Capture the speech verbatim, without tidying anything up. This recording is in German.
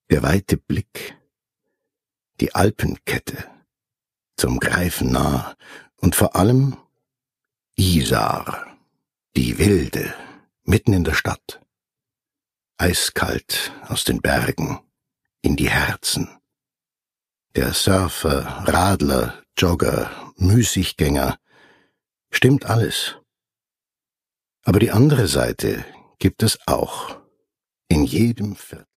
Der weite Blick, die Alpenkette, zum Greifen nah, und vor allem Isar, die wilde, mitten in der Stadt. Eiskalt aus den Bergen, in die Herzen. Der Surfer, Radler, Jogger, Müßiggänger, stimmt alles. Aber die andere Seite gibt es auch, in jedem Viertel.